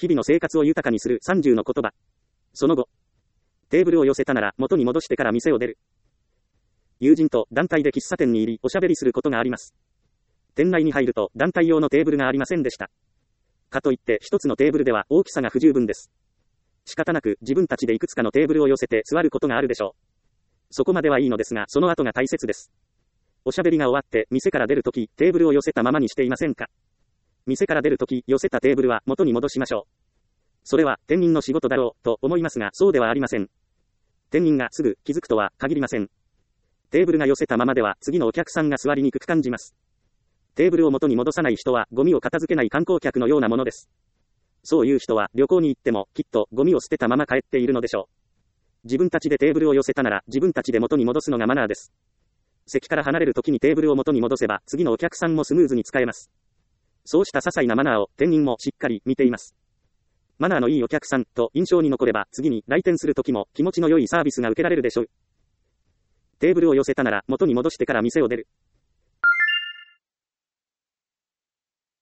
日々の生活を豊かにする30の言葉。その後、テーブルを寄せたなら元に戻してから店を出る。友人と団体で喫茶店に入りおしゃべりすることがあります。店内に入ると団体用のテーブルがありませんでした。かといって一つのテーブルでは大きさが不十分です。仕方なく自分たちでいくつかのテーブルを寄せて座ることがあるでしょう。そこまではいいのですが、その後が大切です。おしゃべりが終わって店から出るとき、テーブルを寄せたままにしていませんか？店から出るとき、寄せたテーブルは元に戻しましょう。それは店員の仕事だろうと思いますが、そうではありません。店員がすぐ気づくとは限りません。テーブルが寄せたままでは次のお客さんが座りにくく感じます。テーブルを元に戻さない人はゴミを片付けない観光客のようなものです。そういう人は旅行に行ってもきっとゴミを捨てたまま帰っているのでしょう。自分たちでテーブルを寄せたなら自分たちで元に戻すのがマナーです。席から離れるときにテーブルを元に戻せば次のお客さんもスムーズに使えます。そうした些細なマナーを店員もしっかり見ています。マナーのいいお客さんと印象に残れば次に来店するときも気持ちの良いサービスが受けられるでしょう。テーブルを寄せたなら元に戻してから店を出る。